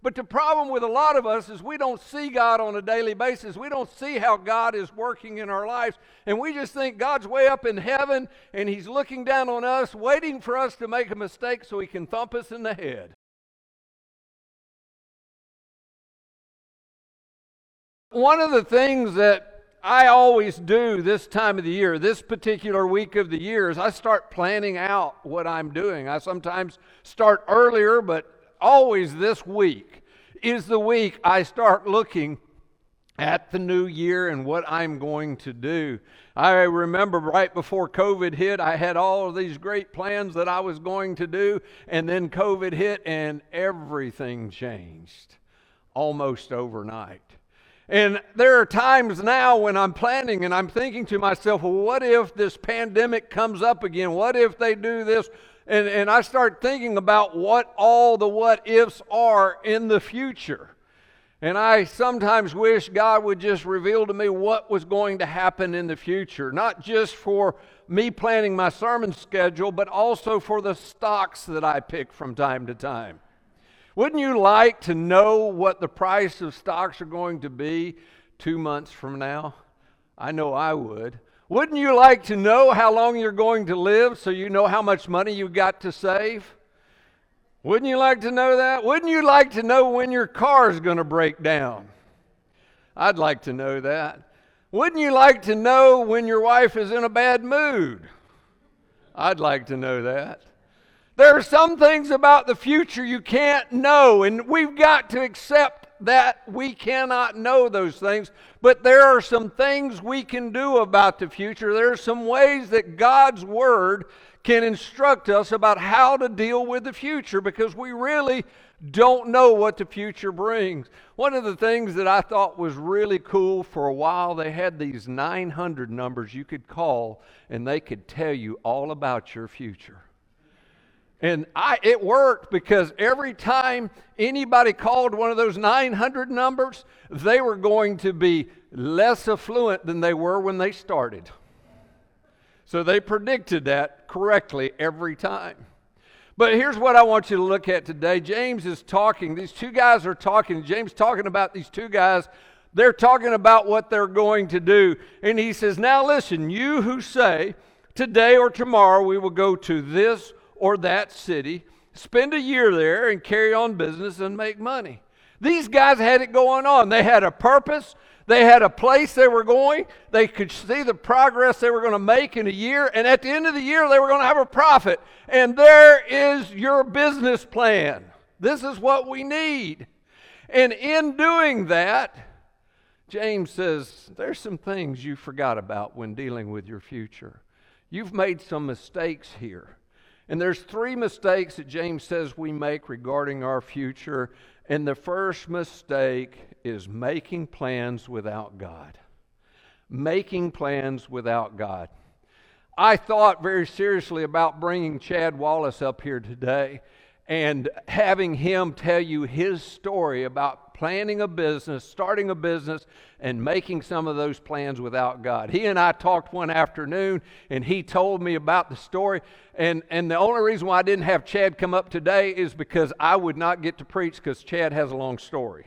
But the problem with a lot of us is we don't see God on a daily basis. We don't see how God is working in our lives. And we just think God's way up in heaven and He's looking down on us, waiting for us to make a mistake so He can thump us in the head. One of the things that I always do this time of the year, this particular week of the year, is I start planning out what I'm doing. I sometimes start earlier, but always this week is the week I start looking at the new year and what I'm going to do. I remember right before COVID hit, I had all of these great plans that I was going to do, and then COVID hit and everything changed almost overnight. And there are times now when I'm planning and I'm thinking to myself, well, what if this pandemic comes up again? What if they do this? And I start thinking about what all the what ifs are in the future. And I sometimes wish God would just reveal to me what was going to happen in the future, not just for me planning my sermon schedule, but also for the stocks that I pick from time to time. Wouldn't you like to know what the price of stocks are going to be 2 months from now? I know I would. Wouldn't you like to know how long you're going to live so you know how much money you've got to save? Wouldn't you like to know that? Wouldn't you like to know when your car is going to break down? I'd like to know that. Wouldn't you like to know when your wife is in a bad mood? I'd like to know that. There are some things about the future you can't know, and we've got to accept that we cannot know those things, but there are some things we can do about the future. There are some ways that God's Word can instruct us about how to deal with the future, because we really don't know what the future brings. One of the things that I thought was really cool, for a while they had these 900 numbers you could call, and they could tell you all about your future. And it worked, because every time anybody called one of those 900 numbers, they were going to be less affluent than they were when they started. So they predicted that correctly every time. But here's what I want you to look at today. James is talking. These two guys are talking. James talking about these two guys. They're talking about what they're going to do. And he says, now listen, you who say, today or tomorrow we will go to this or that city, spend a year there and carry on business and make money. These guys had it going on. They had a purpose. They had a place they were going. They could see the progress they were going to make in a year. And at the end of the year, they were going to have a profit. And there is your business plan. This is what we need. And in doing that, James says, there's some things you forgot about when dealing with your future. You've made some mistakes here. And there's 3 mistakes that James says we make regarding our future. And the first mistake is making plans without God. Making plans without God. I thought very seriously about bringing Chad Wallace up here today and having him tell you his story about planning a business, starting a business, and making some of those plans without God. He and I talked one afternoon, and he told me about the story. And the only reason why I didn't have Chad come up today is because I would not get to preach, because Chad has a long story.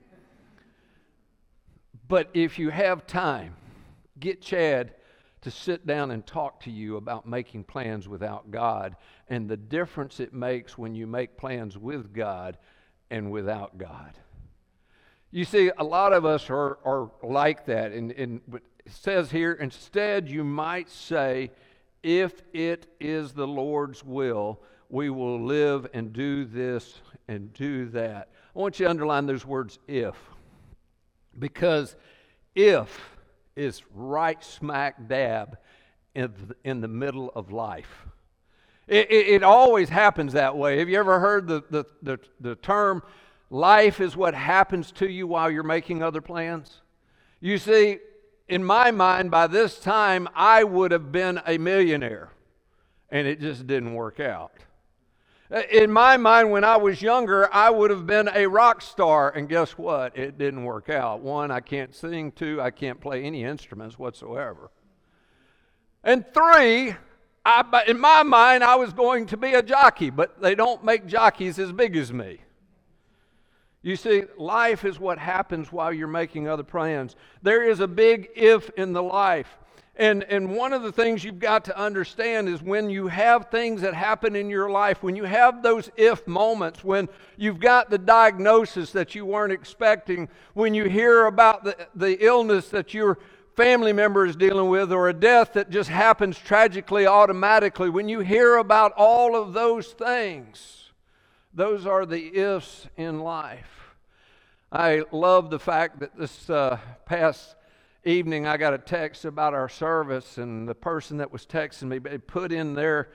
But if you have time, get Chad to sit down and talk to you about making plans without God and the difference it makes when you make plans with God and without God. You see, a lot of us are like that. And it says here, instead you might say, if it is the Lord's will, we will live and do this and do that. I want you to underline those words, if. Because if is right smack dab in the middle of life. It always happens that way. Have you ever heard the term, life is what happens to you while you're making other plans? You see, in my mind, by this time, I would have been a millionaire, and it just didn't work out. In my mind, when I was younger, I would have been a rock star, and guess what? It didn't work out. 1, I can't sing. 2, I can't play any instruments whatsoever. And 3, in my mind, I was going to be a jockey, but they don't make jockeys as big as me. You see, life is what happens while you're making other plans. There is a big if in the life. And one of the things you've got to understand is when you have things that happen in your life, when you have those if moments, when you've got the diagnosis that you weren't expecting, when you hear about the illness that your family member is dealing with, or a death that just happens tragically, automatically, when you hear about all of those things, those are the ifs in life. I love the fact that this past evening I got a text about our service, and the person that was texting me, they put in their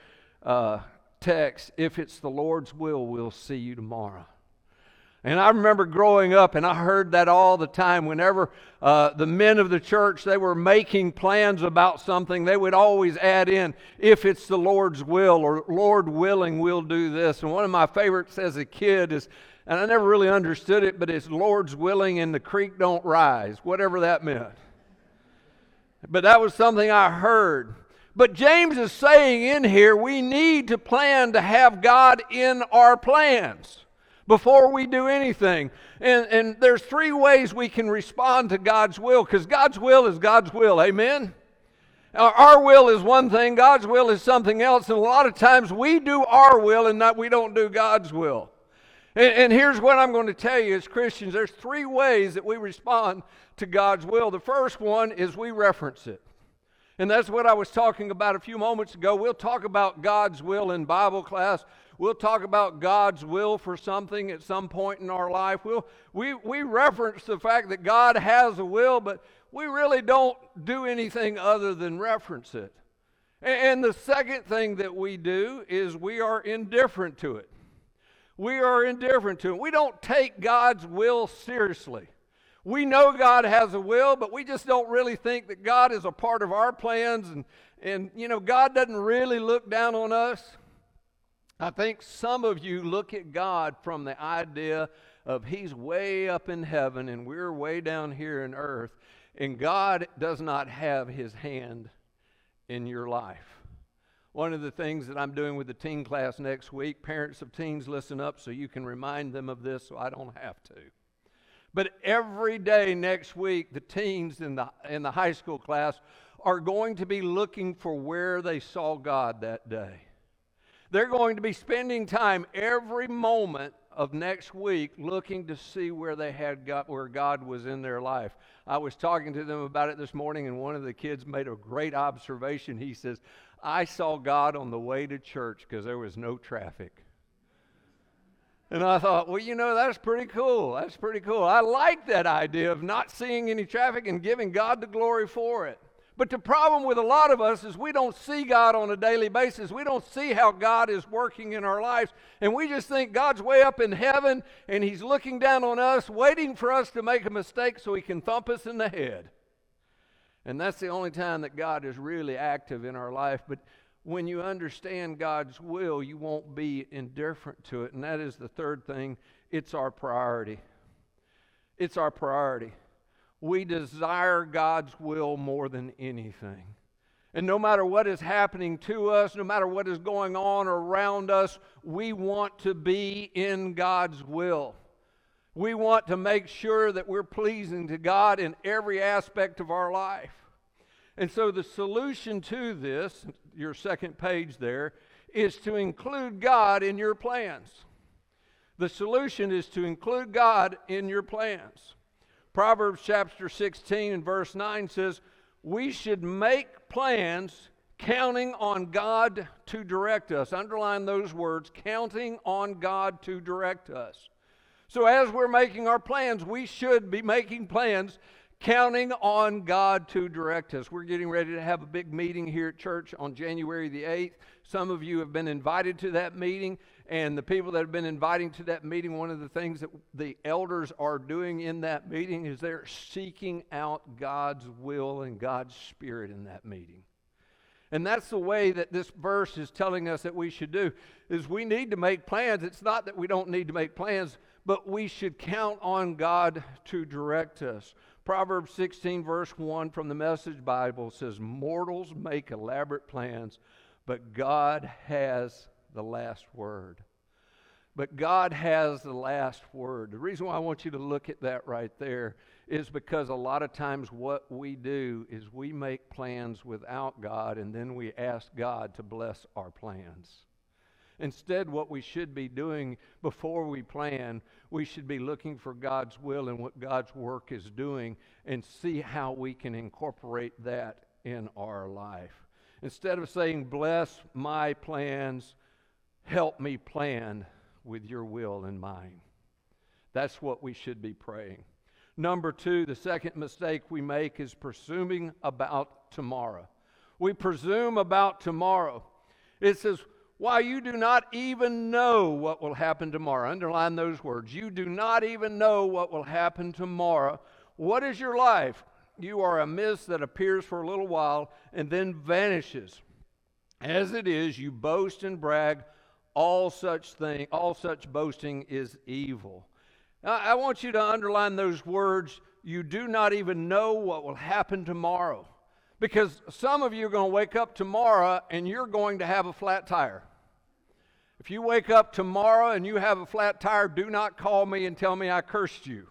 text, "If it's the Lord's will, we'll see you tomorrow." And I remember growing up, and I heard that all the time. Whenever the men of the church, they were making plans about something, they would always add in, "If it's the Lord's will," or "Lord willing, we'll do this." And one of my favorites as a kid is, and I never really understood it, but it's "Lord's willing and the creek don't rise," whatever that meant. But that was something I heard. But James is saying in here, we need to plan to have God in our plans before we do anything. And there's three ways we can respond to God's will, because God's will is God's will. Amen? Our will is one thing, God's will is something else, and a lot of times we do our will and we don't do God's will. And here's what I'm going to tell you as Christians. There's three ways that we respond to God's will. The first one is we reference it. And that's what I was talking about a few moments ago. We'll talk about God's will in Bible class. We'll talk about God's will for something at some point in our life. We reference the fact that God has a will, but we really don't do anything other than reference it. And the second thing that we do is we are indifferent to it. We are indifferent to it. We don't take God's will seriously. We know God has a will, but we just don't really think that God is a part of our plans, and God doesn't really look down on us. I think some of you look at God from the idea of He's way up in heaven and we're way down here in earth, and God does not have His hand in your life. One of the things that I'm doing with the teen class next week, parents of teens, listen up so you can remind them of this so I don't have to. But every day next week, the teens in the high school class are going to be looking for where they saw God that day. They're going to be spending time every moment of next week looking to see where they had got, where God was in their life. I was talking to them about it this morning, and one of the kids made a great observation. He says, "I saw God on the way to church because there was no traffic." And I thought, well, that's pretty cool. That's pretty cool. I like that idea of not seeing any traffic and giving God the glory for it. But the problem with a lot of us is we don't see God on a daily basis. We don't see how God is working in our lives. And we just think God's way up in heaven and He's looking down on us, waiting for us to make a mistake so He can thump us in the head. And that's the only time that God is really active in our life. But when you understand God's will, you won't be indifferent to it. And that is the third thing. It's our priority. It's our priority. We desire God's will more than anything. And no matter what is happening to us, no matter what is going on around us, we want to be in God's will. We want to make sure that we're pleasing to God in every aspect of our life. And so the solution to this, your second page there, is to include God in your plans. The solution is to include God in your plans. Proverbs chapter 16 and verse 9 says, we should make plans counting on God to direct us. Underline those words, counting on God to direct us. So as we're making our plans, we should be making plans counting on God to direct us. We're getting ready to have a big meeting here at church on January the 8th. Some of you have been invited to that meeting, and the people that have been inviting to that meeting, one of the things that the elders are doing in that meeting is they're seeking out God's will and God's Spirit in that meeting. And that's the way that this verse is telling us that we should do, is we need to make plans. It's not that we don't need to make plans, but we should count on God to direct us. Proverbs 16 verse 1 from the Message Bible says, mortals make elaborate plans, but God has the last word. But God has the last word. The reason why I want you to look at that right there is because a lot of times what we do is we make plans without God, and then we ask God to bless our plans. Instead, what we should be doing before we plan, we should be looking for God's will and what God's work is doing and see how we can incorporate that in our life. Instead of saying, bless my plans, help me plan with your will in mind. That's what we should be praying. Number 2, the second mistake we make is presuming about tomorrow. We presume about tomorrow. It says, while you do not even know what will happen tomorrow. Underline those words. You do not even know what will happen tomorrow. What is your life? You are a mist that appears for a little while and then vanishes. As it is, you boast and brag. All such boasting is evil. Now, I want you to underline those words. You do not even know what will happen tomorrow. Because some of you are going to wake up tomorrow and you're going to have a flat tire. If you wake up tomorrow and you have a flat tire, do not call me and tell me I cursed you.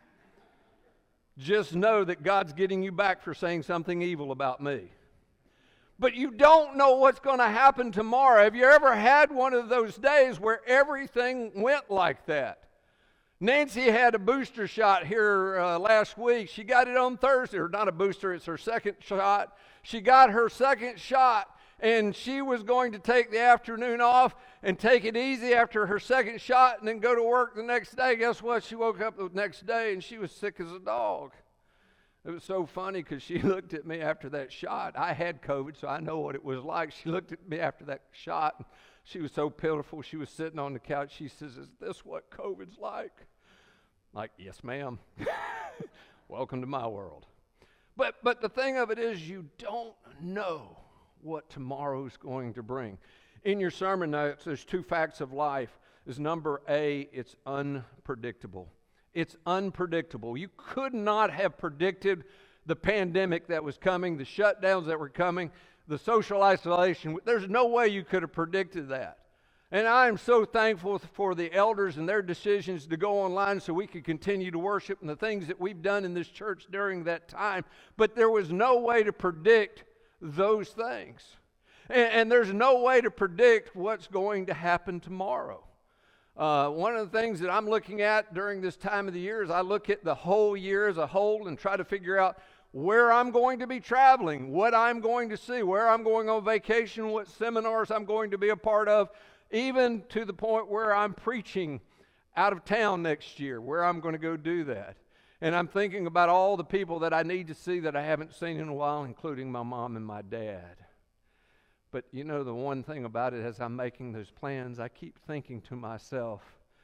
Just know that God's getting you back for saying something evil about me. But you don't know what's going to happen tomorrow. Have you ever had one of those days where everything went like that? Nancy had a booster shot here last week. She got it on Thursday, or not a booster, it's her second shot. She got her second shot, and she was going to take the afternoon off and take it easy after her second shot and then go to work the next day. Guess what? She woke up the next day, and she was sick as a dog. It was so funny because she looked at me after that shot. I had COVID, so I know what it was like. She looked at me after that shot, and she was so pitiful. She was sitting on the couch. She says, "Is this what COVID's like?" I'm like, "Yes, ma'am." Welcome to my world. But the thing of it is, you don't know what tomorrow's going to bring. In your sermon notes, there's 2 facts of life. Is number A, it's unpredictable. It's unpredictable. You could not have predicted the pandemic that was coming, the shutdowns that were coming, the social isolation. There's no way you could have predicted that. And I am so thankful for the elders and their decisions to go online so we could continue to worship and the things that we've done in this church during that time. But there was no way to predict those things. And there's no way to predict what's going to happen tomorrow. One of the things that I'm looking at during this time of the year is I look at the whole year as a whole and try to figure out where I'm going to be traveling, what I'm going to see, where I'm going on vacation, what seminars I'm going to be a part of, even to the point where I'm preaching out of town next year, where I'm going to go do that. And I'm thinking about all the people that I need to see that I haven't seen in a while, including my mom and my dad. But you know, the one thing about it, as I'm making those plans, I keep thinking to myself,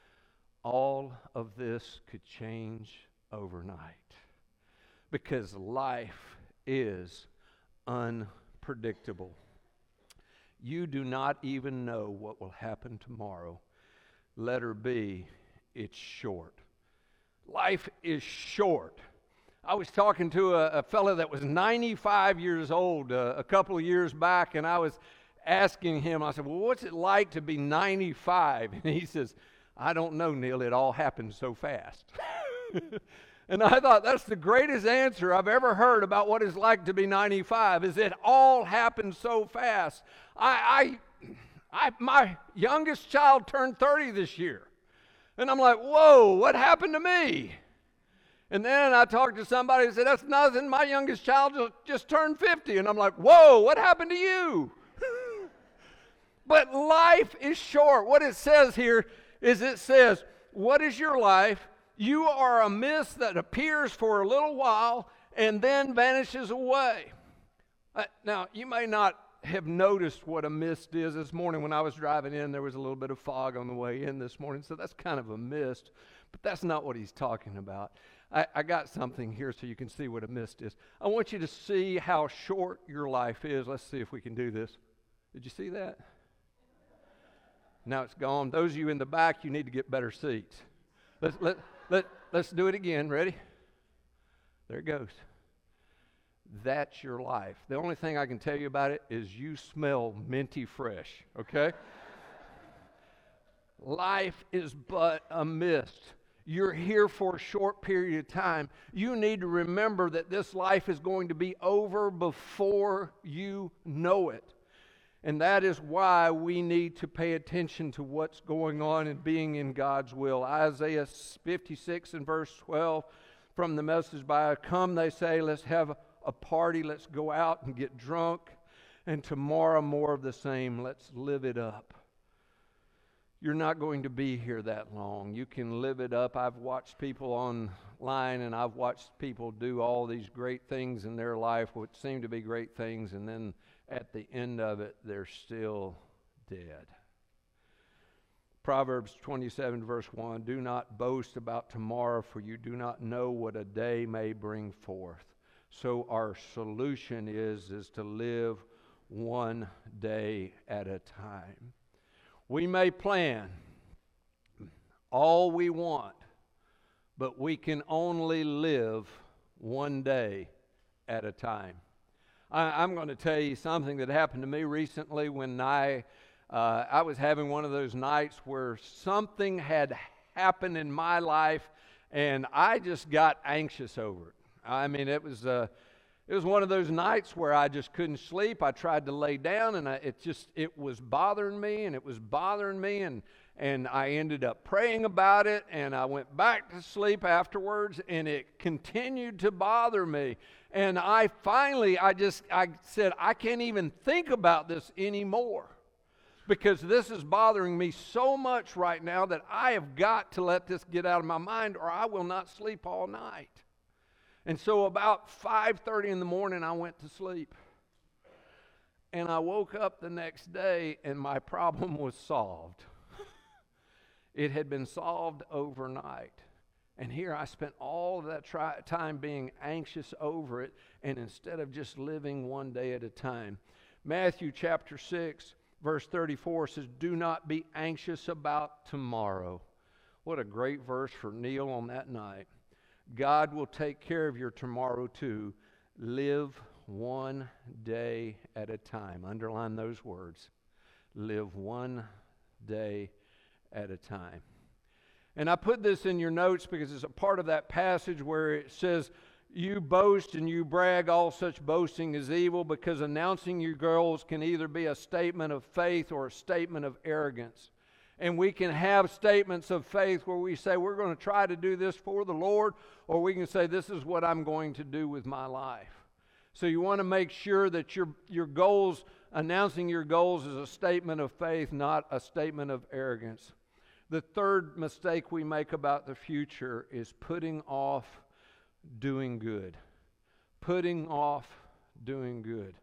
all of this could change overnight. Because life is unpredictable. You do not even know what will happen tomorrow. Letter B, it's short. Life is short. I was talking to a fellow that was 95 years old a couple of years back, and I was asking him, I said, "Well, what's it like to be 95? And he says, "I don't know, Neil, it all happened so fast." And I thought that's the greatest answer I've ever heard about what it's like to be 95, is it all happened so fast. My youngest child turned 30 this year. And I'm like, whoa, what happened to me? And then I talked to somebody who said, "That's nothing, my youngest child just turned 50. And I'm like, whoa, what happened to you? But life is short. What it says here is it says, what is your life? You are a mist that appears for a little while and then vanishes away. Now, you may not have noticed what a mist is. This morning when I was driving in, there was a little bit of fog on the way in this morning, so that's kind of a mist. But that's not what he's talking about. I got something here so you can see what a mist is. I want you to see how short your life is. Let's see if we can do this. Did you see that? Now it's gone. Those of you in the back, you need to get better seats. Let's do it again. Ready? There it goes. That's your life. The only thing I can tell you about it is you smell minty fresh, okay? life is but a mist. You're here for a short period of time. You need to remember that this life is going to be over before you know it. And that is why we need to pay attention to what's going on and being in God's will. Isaiah 56 and verse 12 from the Message Bible, come, they say, let's have a party, let's go out and get drunk, and tomorrow more of the same, let's live it up. You're not going to be here that long. You can live it up. I've watched people online, and I've watched people do all these great things in their life, which seem to be great things, and then at the end of it, they're still dead. Proverbs 27 verse 1, do not boast about tomorrow, for you do not know what a day may bring forth. So our solution is to live one day at a time. We may plan all we want, but we can only live one day at a time. I'm going to tell you something that happened to me recently when I was having one of those nights where something had happened in my life, and I just got anxious over it. I mean, it was one of those nights where I just couldn't sleep. I tried to lay down, and it was bothering me, and I ended up praying about it, and I went back to sleep afterwards, and it continued to bother me. And I said, I can't even think about this anymore, because this is bothering me so much right now that I have got to let this get out of my mind, or I will not sleep all night. And so about 5:30 in the morning, I went to sleep. And I woke up the next day, and my problem was solved. It had been solved overnight. And here I spent all of that time being anxious over it, and instead of just living one day at a time. Matthew chapter 6, verse 34 says, do not be anxious about tomorrow. What a great verse for Neil on that night. God will take care of your tomorrow too. Live one day at a time. Underline those words. Live one day at a time. And I put this in your notes because it's a part of that passage where it says, you boast and you brag, all such boasting is evil, because announcing your goals can either be a statement of faith or a statement of arrogance. And we can have statements of faith where we say we're going to try to do this for the Lord, or we can say this is what I'm going to do with my life. So you want to make sure that your goals, announcing your goals, is a statement of faith, not a statement of arrogance. The third mistake we make about the future is putting off doing good. Putting off doing good.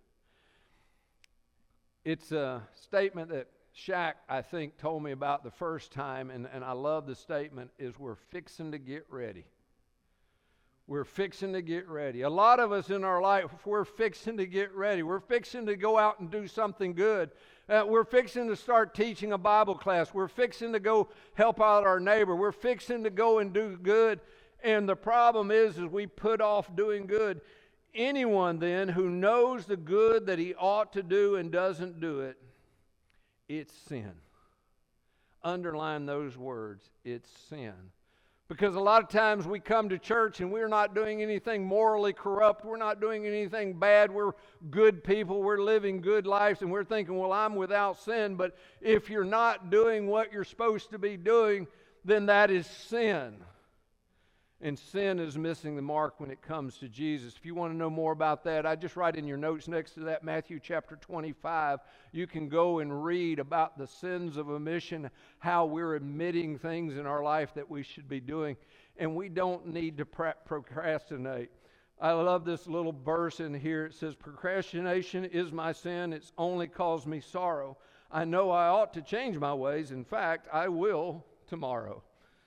It's a statement that Shaq, I think, told me about the first time, and I love the statement, is we're fixing to get ready. We're fixing to get ready. A lot of us in our life, we're fixing to get ready. We're fixing to go out and do something good. We're fixing to start teaching a Bible class. We're fixing to go help out our neighbor. We're fixing to go and do good. And the problem is we put off doing good. Anyone then who knows the good that he ought to do and doesn't do it, it's sin. Underline those words. It's sin. Because a lot of times we come to church and we're not doing anything morally corrupt. We're not doing anything bad. We're good people. We're living good lives. And we're thinking, well, I'm without sin. But if you're not doing what you're supposed to be doing, then that is sin. And sin is missing the mark when it comes to Jesus. If you want to know more about that, I just write in your notes next to that, Matthew chapter 25. You can go and read about the sins of omission, how we're omitting things in our life that we should be doing. And we don't need to procrastinate. I love this little verse in here. It says, procrastination is my sin. It's only caused me sorrow. I know I ought to change my ways. In fact, I will tomorrow.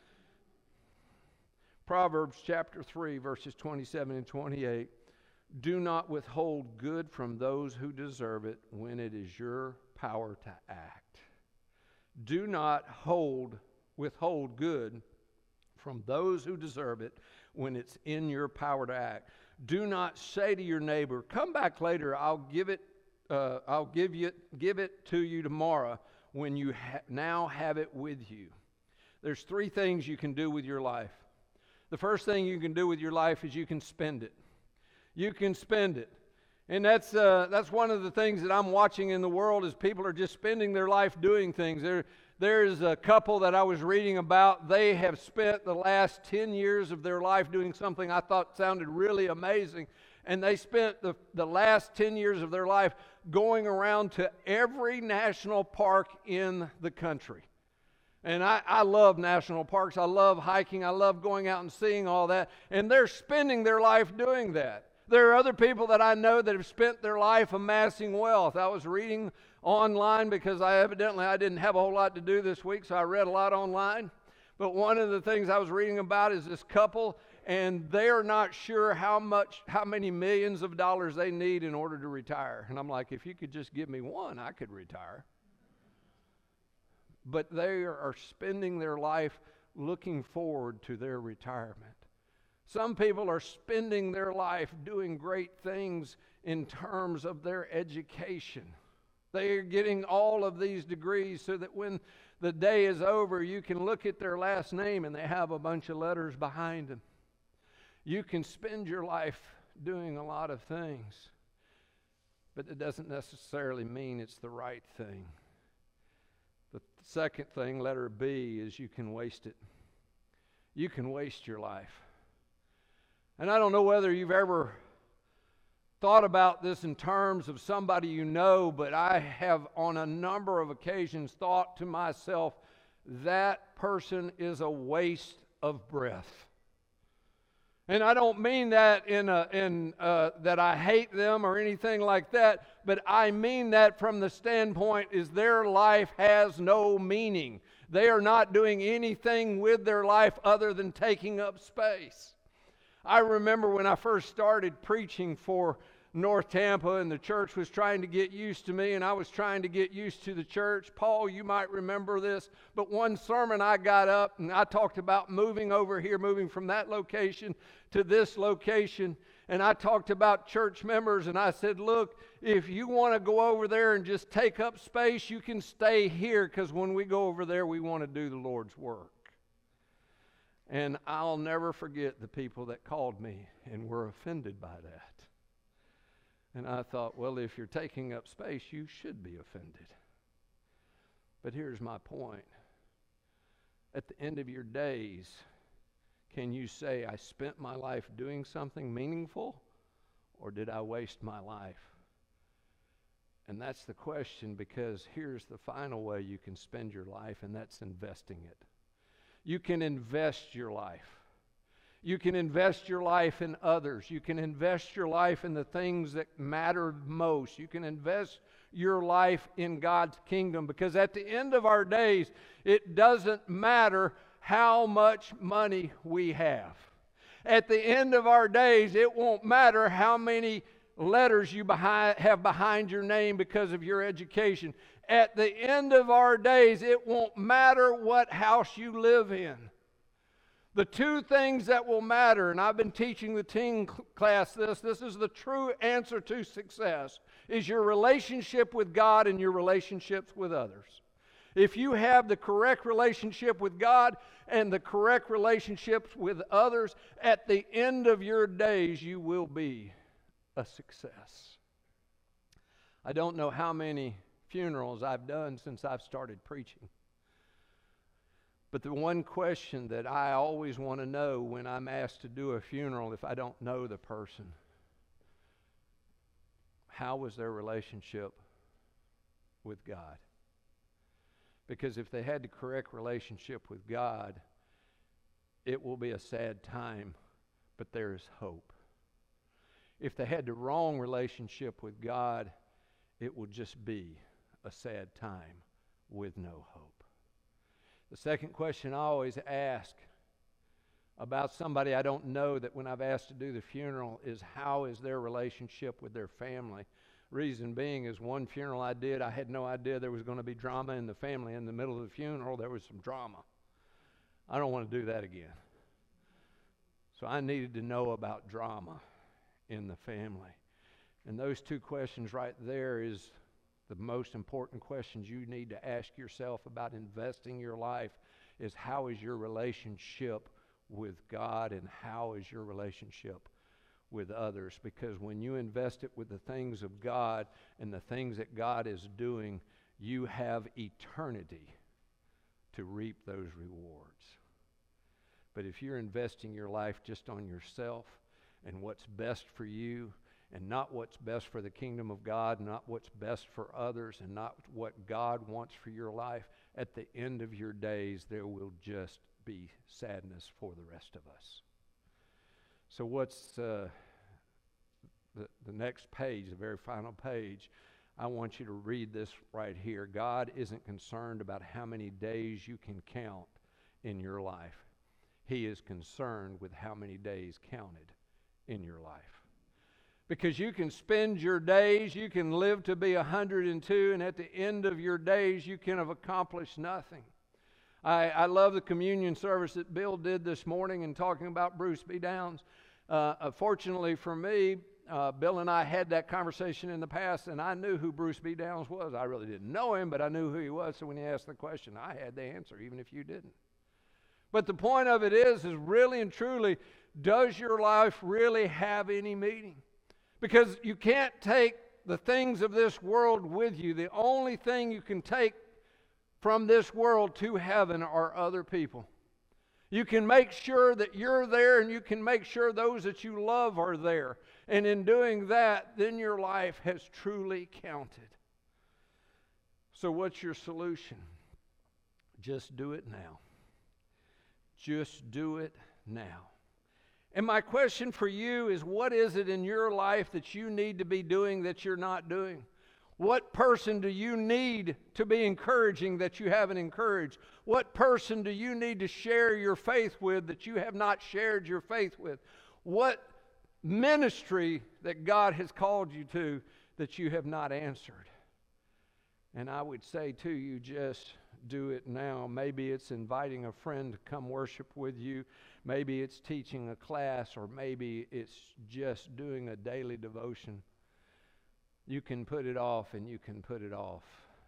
Proverbs chapter 3, verses 27 and 28. Do not withhold good from those who deserve it when it is your power to act. Do not withhold good from those who deserve it when it's in your power to act. Do not say to your neighbor, come back later, I'll give it to you tomorrow, when you now have it with you. There's three things you can do with your life. The first thing you can do with your life is you can spend it. You can spend it. And that's one of the things that I'm watching in the world is people are just spending their life doing things. There's a couple that I was reading about. They have spent the last 10 years of their life doing something I thought sounded really amazing. And they spent the last 10 years of their life going around to every national park in the country. And I love national parks. I love hiking. I love going out and seeing all that. And they're spending their life doing that. There are other people that I know that have spent their life amassing wealth. I was reading online because I didn't have a whole lot to do this week, so I read a lot online. But one of the things I was reading about is this couple, and they are not sure how many millions of dollars they need in order to retire. And I'm like, if you could just give me one, I could retire. But they are spending their life looking forward to their retirement. Some people are spending their life doing great things in terms of their education. They are getting all of these degrees so that when the day is over, you can look at their last name and they have a bunch of letters behind them. You can spend your life doing a lot of things, but it doesn't necessarily mean it's the right thing. The second thing, letter B, is you can waste it. You can waste your life. And I don't know whether you've ever thought about this in terms of somebody you know, but I have on a number of occasions thought to myself, that person is a waste of breath. And I don't mean that that I hate them or anything like that, but I mean that from the standpoint is their life has no meaning. They are not doing anything with their life other than taking up space. I remember when I first started preaching for North Tampa and the church was trying to get used to me and I was trying to get used to the church. Paul, you might remember this, but one sermon I got up and I talked about moving over here, moving from that location to this location, and I talked about church members and I said, look, if you want to go over there and just take up space, you can stay here because when we go over there, we want to do the Lord's work. And I'll never forget the people that called me and were offended by that. And I thought, well, if you're taking up space, you should be offended. But here's my point. At the end of your days, can you say, I spent my life doing something meaningful, or did I waste my life? And that's the question, because here's the final way you can spend your life, and that's investing it. You can invest your life. You can invest your life in others. You can invest your life in the things that matter most. You can invest your life in God's kingdom, because at the end of our days, it doesn't matter how much money we have. At the end of our days, it won't matter how many letters you have behind your name because of your education. At the end of our days, it won't matter what house you live in. The two things that will matter, and I've been teaching the teen class this is the true answer to success, is your relationship with God and your relationships with others. If you have the correct relationship with God and the correct relationships with others, at the end of your days, you will be a success. I don't know how many funerals I've done since I've started preaching. But the one question that I always want to know when I'm asked to do a funeral, if I don't know the person, how was their relationship with God? Because if they had the correct relationship with God, it will be a sad time, but there is hope. If they had the wrong relationship with God, it will just be a sad time with no hope. The second question I always ask about somebody I don't know that when I've asked to do the funeral is, how is their relationship with their family? Reason being is one funeral I did, I had no idea there was going to be drama in the family. In the middle of the funeral, there was some drama. I don't want to do that again. So I needed to know about drama in the family. And those two questions right there is the most important questions you need to ask yourself about investing your life is, how is your relationship with God and how is your relationship with others? Because when you invest it with the things of God and the things that God is doing, you have eternity to reap those rewards. But if you're investing your life just on yourself and what's best for you, and not what's best for the kingdom of God, not what's best for others, and not what God wants for your life, at the end of your days, there will just be sadness for the rest of us. So what's the next page, the very final page? I want you to read this right here. God isn't concerned about how many days you can count in your life. He is concerned with how many days counted in your life. Because you can spend your days, you can live to be 102, and at the end of your days, you can have accomplished nothing. I love the communion service that Bill did this morning in talking about Bruce B. Downs. Fortunately for me, Bill and I had that conversation in the past, and I knew who Bruce B. Downs was. I really didn't know him, but I knew who he was, so when he asked the question, I had the answer, even if you didn't. But the point of it is really and truly, does your life really have any meaning? Because you can't take the things of this world with you. The only thing you can take from this world to heaven are other people. You can make sure that you're there, and you can make sure those that you love are there. And in doing that, then your life has truly counted. So what's your solution? Just do it now. Just do it now. And my question for you is, what is it in your life that you need to be doing that you're not doing? What person do you need to be encouraging that you haven't encouraged? What person do you need to share your faith with that you have not shared your faith with? What ministry that God has called you to that you have not answered? And I would say to you, just do it now. Maybe it's inviting a friend to come worship with you. Maybe it's teaching a class, or maybe it's just doing a daily devotion. You can put it off and you can put it off.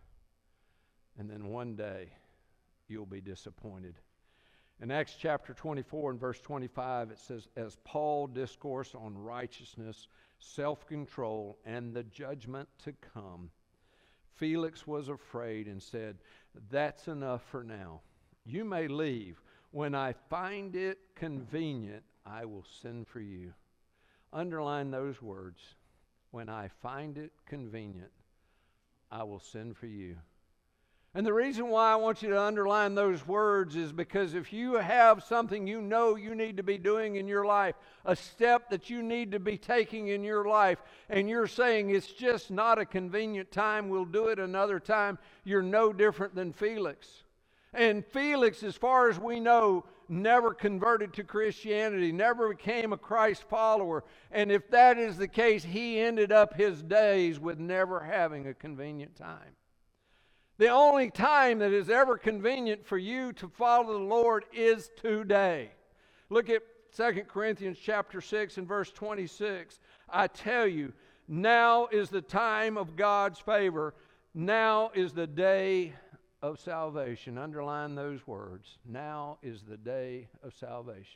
And then one day you'll be disappointed. In Acts chapter 24 and verse 25, it says, as Paul discoursed on righteousness, self-control, and the judgment to come, Felix was afraid and said, that's enough for now. You may leave. When I find it convenient, I will send for you. Underline those words. When I find it convenient, I will send for you. And the reason why I want you to underline those words is because if you have something you know you need to be doing in your life, a step that you need to be taking in your life, and you're saying it's just not a convenient time, we'll do it another time, you're no different than Felix. And Felix, as far as we know, never converted to Christianity, never became a Christ follower. And if that is the case, he ended up his days with never having a convenient time. The only time that is ever convenient for you to follow the Lord is today. Look at 2 Corinthians chapter 6 and verse 26. I tell you, now is the time of God's favor. Now is the day of salvation. Underline those words. Now is the day of salvation.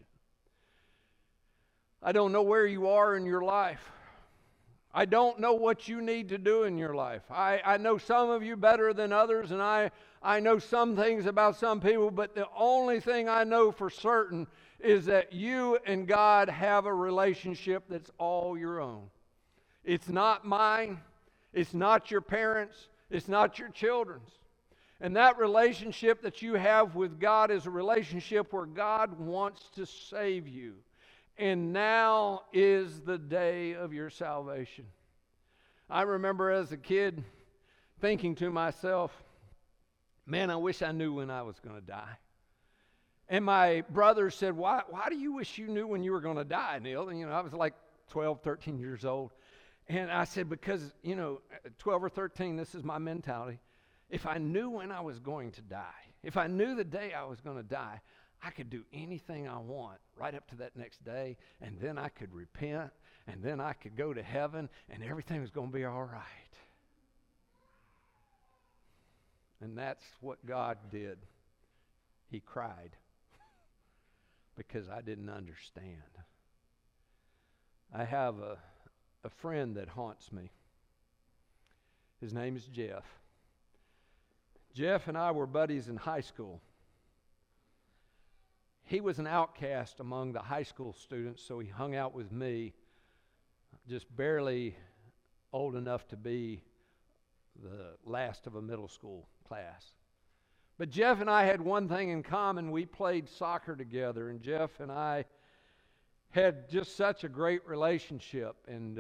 I don't know where you are in your life. I don't know what you need to do in your life. I know some of you better than others, and I know some things about some people, but the only thing I know for certain is that you and God have a relationship that's all your own. It's not mine. It's not your parents'. It's not your children's. And that relationship that you have with God is a relationship where God wants to save you. And now is the day of your salvation. I remember as a kid thinking to myself, man, I wish I knew when I was going to die. And my brother said, why do you wish you knew when you were going to die, Neil? And, I was like 12, 13 years old. And I said, because, 12 or 13, this is my mentality. If I knew when I was going to die, if I knew the day I was going to die, I could do anything I want right up to that next day, and then I could repent, and then I could go to heaven, and everything was going to be all right. And that's what God did. He cried because I didn't understand. I have a friend that haunts me. His name is Jeff. Jeff and I were buddies in high school. He was an outcast among the high school students, so he hung out with me, just barely old enough to be the last of a middle school class. But Jeff and I had one thing in common. We played soccer together, and Jeff and I had just such a great relationship. And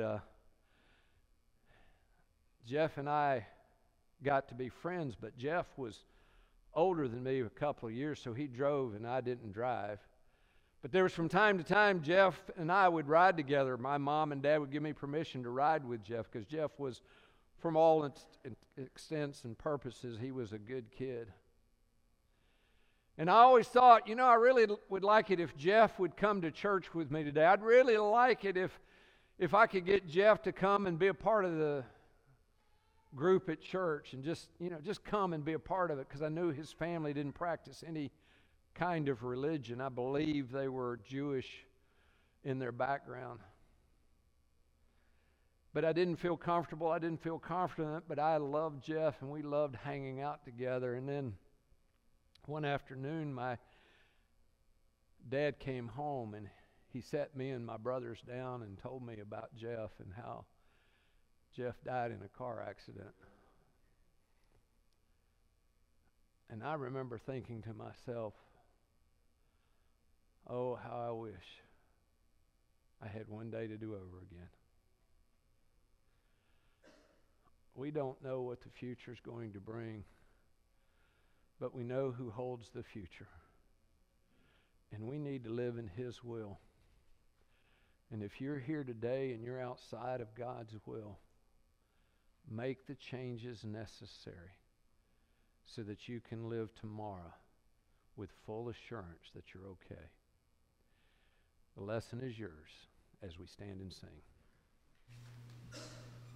Jeff and I got to be friends, but Jeff was older than me a couple of years, so he drove and I didn't drive. But there was from time to time Jeff and I would ride together. My mom and dad would give me permission to ride with Jeff because Jeff was, from all extents and purposes, he was a good kid. And I always thought, I really would like it if Jeff would come to church with me today. I'd really like it if I could get Jeff to come and be a part of the group at church and just come and be a part of it, because I knew his family didn't practice any kind of religion. I believe they were Jewish in their background. But I didn't feel comfortable. I didn't feel confident, but I loved Jeff and we loved hanging out together. And then one afternoon, my dad came home and he sat me and my brothers down and told me about Jeff and how Jeff died in a car accident. And I remember thinking to myself, oh, how I wish I had one day to do over again. We don't know what the future is going to bring, but we know who holds the future. And we need to live in His will. And if you're here today and you're outside of God's will, make the changes necessary so that you can live tomorrow with full assurance that you're okay. The lesson is yours as we stand and sing.